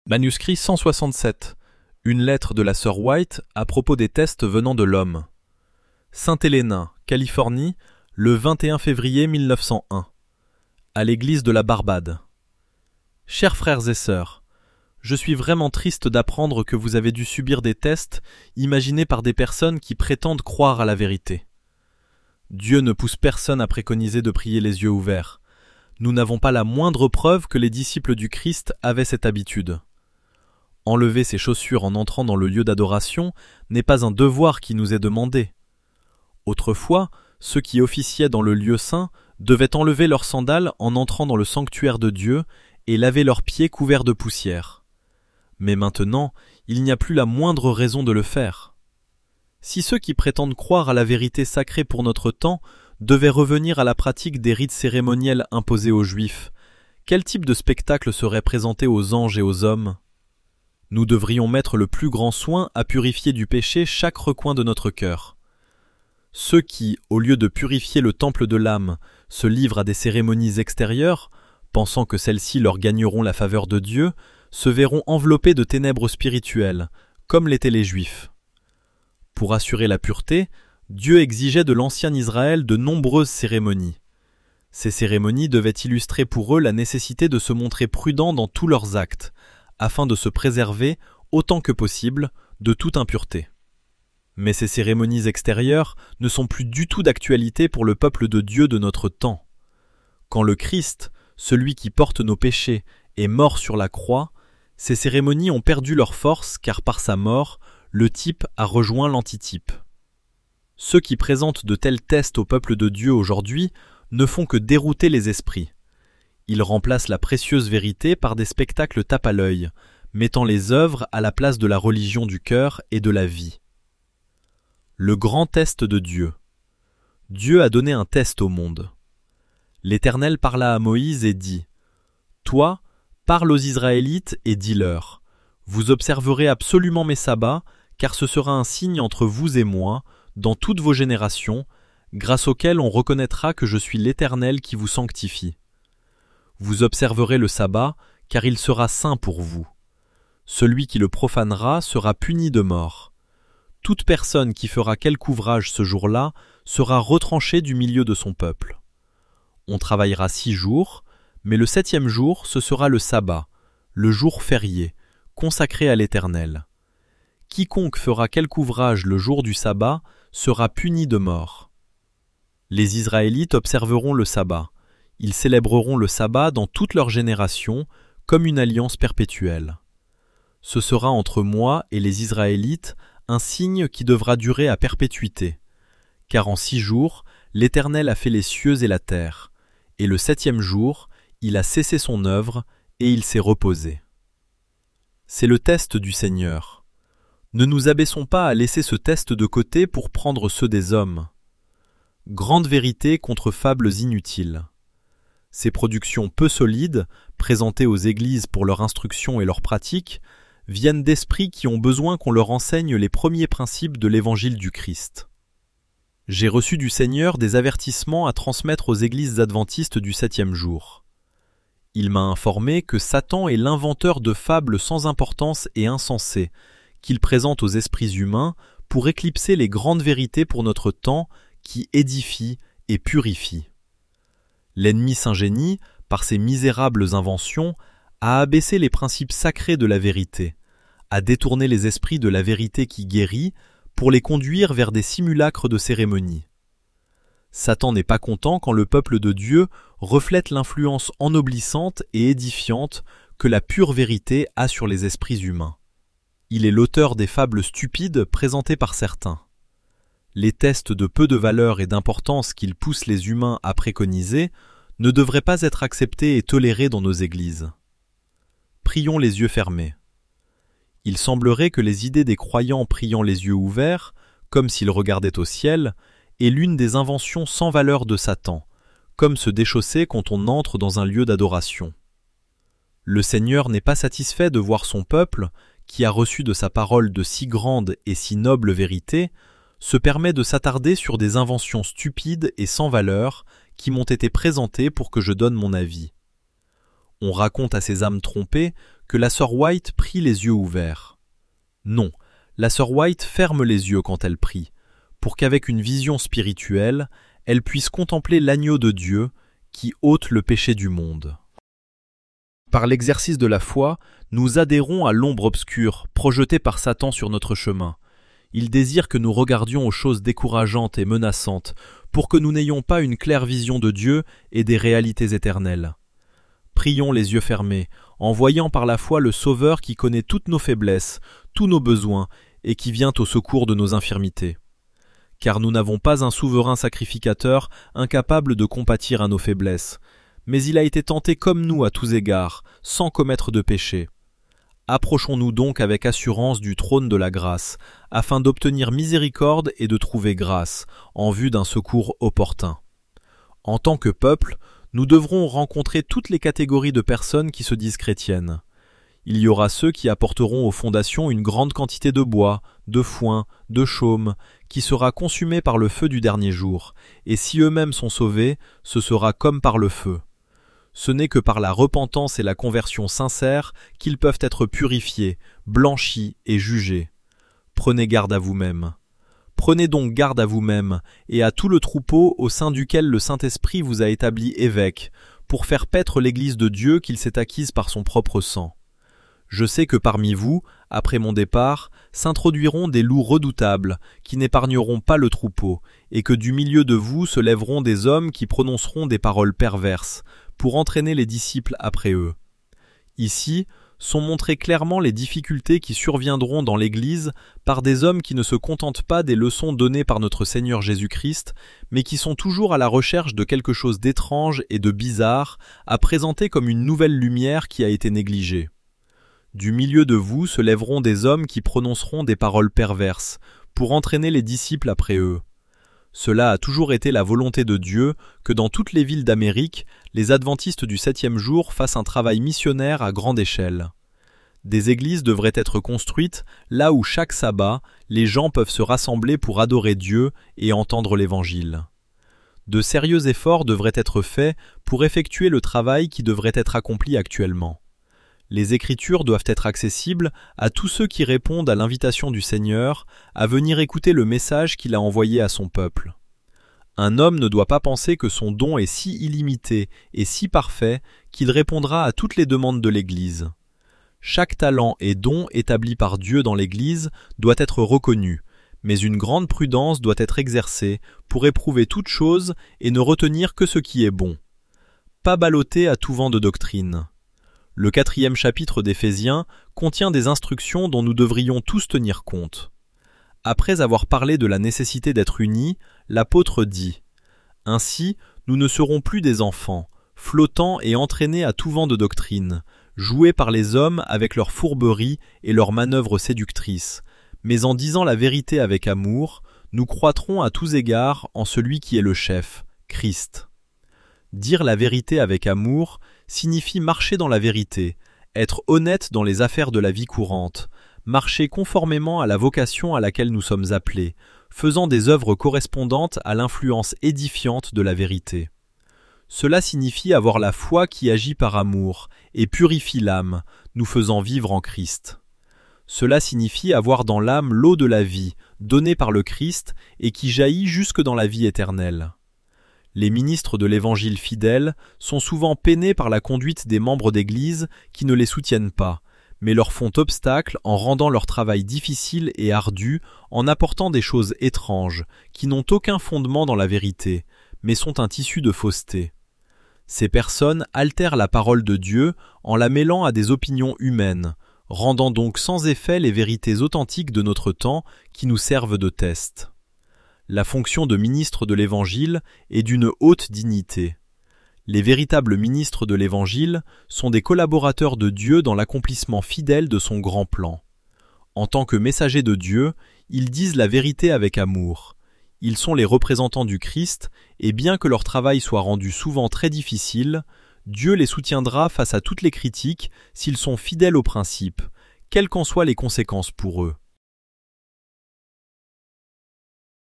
Manuscrit 167. Une lettre de la sœur White à propos des tests venant de l'homme. Sainte-Helena, Californie, le 21 février 1901. À l'église de la Barbade. Chers frères et sœurs, je suis vraiment triste d'apprendre que vous avez dû subir des tests imaginés par des personnes qui prétendent croire à la vérité. Dieu ne pousse personne à préconiser de prier les yeux ouverts. Nous n'avons pas la moindre preuve que les disciples du Christ avaient cette habitude. Enlever ses chaussures en entrant dans le lieu d'adoration n'est pas un devoir qui nous est demandé. Autrefois, ceux qui officiaient dans le lieu saint devaient enlever leurs sandales en entrant dans le sanctuaire de Dieu et laver leurs pieds couverts de poussière. Mais maintenant, il n'y a plus la moindre raison de le faire. Si ceux qui prétendent croire à la vérité sacrée pour notre temps devaient revenir à la pratique des rites cérémoniels imposés aux Juifs, quel type de spectacle serait présenté aux anges et aux hommes ? Nous devrions mettre le plus grand soin à purifier du péché chaque recoin de notre cœur. Ceux qui, au lieu de purifier le temple de l'âme, se livrent à des cérémonies extérieures, pensant que celles-ci leur gagneront la faveur de Dieu, se verront enveloppés de ténèbres spirituelles, comme l'étaient les Juifs. Pour assurer la pureté, Dieu exigeait de l'ancien Israël de nombreuses cérémonies. Ces cérémonies devaient illustrer pour eux la nécessité de se montrer prudents dans tous leurs actes, afin de se préserver, autant que possible, de toute impureté. Mais ces cérémonies extérieures ne sont plus du tout d'actualité pour le peuple de Dieu de notre temps. Quand le Christ, celui qui porte nos péchés, est mort sur la croix, ces cérémonies ont perdu leur force car par sa mort, le type a rejoint l'antitype. Ceux qui présentent de tels tests au peuple de Dieu aujourd'hui ne font que dérouter les esprits. Ils remplacent la précieuse vérité par des spectacles tape à l'œil, mettant les œuvres à la place de la religion du cœur et de la vie. Le grand test de Dieu. Dieu a donné un test au monde. L'Éternel parla à Moïse et dit « Toi, parle aux Israélites et dis-leur, vous observerez absolument mes sabbats, car ce sera un signe entre vous et moi, dans toutes vos générations, grâce auquel on reconnaîtra que je suis l'Éternel qui vous sanctifie. Vous observerez le sabbat, car il sera saint pour vous. Celui qui le profanera sera puni de mort. Toute personne qui fera quelque ouvrage ce jour-là sera retranchée du milieu de son peuple. On travaillera 6 jours, mais le 7e jour, ce sera le sabbat, le jour férié, consacré à l'Éternel. Quiconque fera quelque ouvrage le jour du sabbat sera puni de mort. Les Israélites observeront le sabbat. Ils célébreront le sabbat dans toutes leurs générations comme une alliance perpétuelle. Ce sera entre moi et les Israélites un signe qui devra durer à perpétuité, car en 6 jours, l'Éternel a fait les cieux et la terre, et le 7e jour, il a cessé son œuvre et il s'est reposé. C'est le test du Seigneur. Ne nous abaissons pas à laisser ce test de côté pour prendre ceux des hommes. Grande vérité contre fables inutiles. Ces productions peu solides, présentées aux églises pour leur instruction et leur pratique, viennent d'esprits qui ont besoin qu'on leur enseigne les premiers principes de l'évangile du Christ. J'ai reçu du Seigneur des avertissements à transmettre aux églises adventistes du 7e jour. Il m'a informé que Satan est l'inventeur de fables sans importance et insensées, qu'il présente aux esprits humains pour éclipser les grandes vérités pour notre temps qui édifient et purifient. L'ennemi s'ingénie, par ses misérables inventions, à abaisser les principes sacrés de la vérité, à détourner les esprits de la vérité qui guérit pour les conduire vers des simulacres de cérémonie. Satan n'est pas content quand le peuple de Dieu reflète l'influence ennoblissante et édifiante que la pure vérité a sur les esprits humains. Il est l'auteur des fables stupides présentées par certains. Les tests de peu de valeur et d'importance qu'il pousse les humains à préconiser ne devraient pas être acceptés et tolérés dans nos églises. Prions les yeux fermés. Il semblerait que les idées des croyants priant les yeux ouverts, comme s'ils regardaient au ciel, est l'une des inventions sans valeur de Satan, comme se déchausser quand on entre dans un lieu d'adoration. Le Seigneur n'est pas satisfait de voir son peuple, qui a reçu de sa parole de si grandes et si nobles vérités, se permet de s'attarder sur des inventions stupides et sans valeur qui m'ont été présentées pour que je donne mon avis. On raconte à ces âmes trompées que la sœur White prie les yeux ouverts. Non, la sœur White ferme les yeux quand elle prie, pour qu'avec une vision spirituelle, elle puisse contempler l'agneau de Dieu qui ôte le péché du monde. Par l'exercice de la foi, nous adhérons à l'ombre obscure projetée par Satan sur notre chemin. Il désire que nous regardions aux choses décourageantes et menaçantes pour que nous n'ayons pas une claire vision de Dieu et des réalités éternelles. Prions les yeux fermés, en voyant par la foi le Sauveur qui connaît toutes nos faiblesses, tous nos besoins et qui vient au secours de nos infirmités. Car nous n'avons pas un souverain sacrificateur incapable de compatir à nos faiblesses, mais il a été tenté comme nous à tous égards, sans commettre de péché. Approchons-nous donc avec assurance du trône de la grâce, afin d'obtenir miséricorde et de trouver grâce, en vue d'un secours opportun. En tant que peuple, nous devrons rencontrer toutes les catégories de personnes qui se disent chrétiennes. Il y aura ceux qui apporteront aux fondations une grande quantité de bois, de foin, de chaume, qui sera consumé par le feu du dernier jour, et si eux-mêmes sont sauvés, ce sera comme par le feu. Ce n'est que par la repentance et la conversion sincère qu'ils peuvent être purifiés, blanchis et jugés. Prenez garde à vous-même. Prenez donc garde à vous-même et à tout le troupeau au sein duquel le Saint-Esprit vous a établi évêque, pour faire paître l'Église de Dieu qu'il s'est acquise par son propre sang. Je sais que parmi vous, après mon départ, s'introduiront des loups redoutables, qui n'épargneront pas le troupeau, et que du milieu de vous se lèveront des hommes qui prononceront des paroles perverses, pour entraîner les disciples après eux. Ici sont montrées clairement les difficultés qui surviendront dans l'Église par des hommes qui ne se contentent pas des leçons données par notre Seigneur Jésus-Christ, mais qui sont toujours à la recherche de quelque chose d'étrange et de bizarre à présenter comme une nouvelle lumière qui a été négligée. Du milieu de vous se lèveront des hommes qui prononceront des paroles perverses, pour entraîner les disciples après eux. Cela a toujours été la volonté de Dieu que dans toutes les villes d'Amérique, les adventistes du 7e jour fassent un travail missionnaire à grande échelle. Des églises devraient être construites là où chaque sabbat, les gens peuvent se rassembler pour adorer Dieu et entendre l'Évangile. De sérieux efforts devraient être faits pour effectuer le travail qui devrait être accompli actuellement. Les Écritures doivent être accessibles à tous ceux qui répondent à l'invitation du Seigneur à venir écouter le message qu'il a envoyé à son peuple. Un homme ne doit pas penser que son don est si illimité et si parfait qu'il répondra à toutes les demandes de l'Église. Chaque talent et don établi par Dieu dans l'Église doit être reconnu, mais une grande prudence doit être exercée pour éprouver toute chose et ne retenir que ce qui est bon. Pas balloter à tout vent de doctrine. Le 4e chapitre d'Éphésiens contient des instructions dont nous devrions tous tenir compte. Après avoir parlé de la nécessité d'être unis, l'apôtre dit « Ainsi, nous ne serons plus des enfants, flottants et entraînés à tout vent de doctrine, joués par les hommes avec leurs fourberies et leurs manœuvres séductrices, mais en disant la vérité avec amour, nous croîtrons à tous égards en celui qui est le chef, Christ. » Dire la vérité avec amour signifie marcher dans la vérité, être honnête dans les affaires de la vie courante, marcher conformément à la vocation à laquelle nous sommes appelés, faisant des œuvres correspondantes à l'influence édifiante de la vérité. Cela signifie avoir la foi qui agit par amour et purifie l'âme, nous faisant vivre en Christ. Cela signifie avoir dans l'âme l'eau de la vie, donnée par le Christ et qui jaillit jusque dans la vie éternelle. Les ministres de l'Évangile fidèles sont souvent peinés par la conduite des membres d'Église qui ne les soutiennent pas, mais leur font obstacle en rendant leur travail difficile et ardu, en apportant des choses étranges, qui n'ont aucun fondement dans la vérité, mais sont un tissu de fausseté. Ces personnes altèrent la parole de Dieu en la mêlant à des opinions humaines, rendant donc sans effet les vérités authentiques de notre temps qui nous servent de test. La fonction de ministre de l'Évangile est d'une haute dignité. Les véritables ministres de l'Évangile sont des collaborateurs de Dieu dans l'accomplissement fidèle de son grand plan. En tant que messagers de Dieu, ils disent la vérité avec amour. Ils sont les représentants du Christ, et bien que leur travail soit rendu souvent très difficile, Dieu les soutiendra face à toutes les critiques s'ils sont fidèles aux principes, quelles qu'en soient les conséquences pour eux.